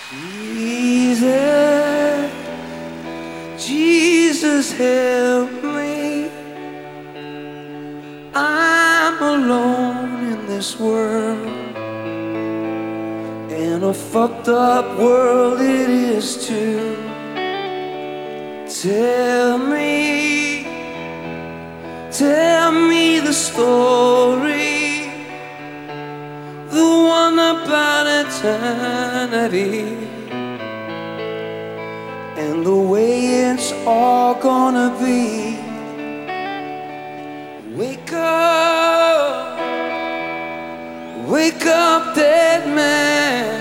Jesus, Jesus, help me. I'm alone in this world, and a fucked up world it is too. Tell me the story, the one about eternity, and the way it's all gonna be. Wake up, dead man.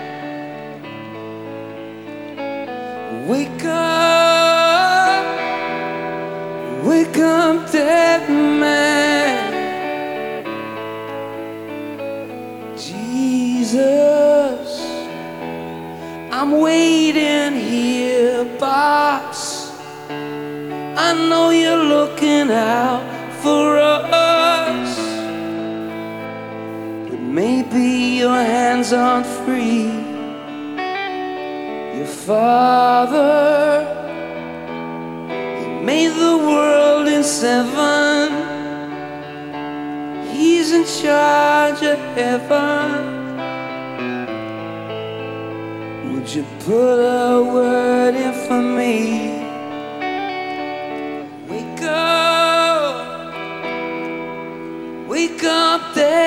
Wake up, dead man. Jesus, I'm waiting here, boss. I know you're looking out for us, but maybe your hands aren't free. Your father, he made the world in 7. He's in charge of heaven. Would you put a word in for me? Wake up, dead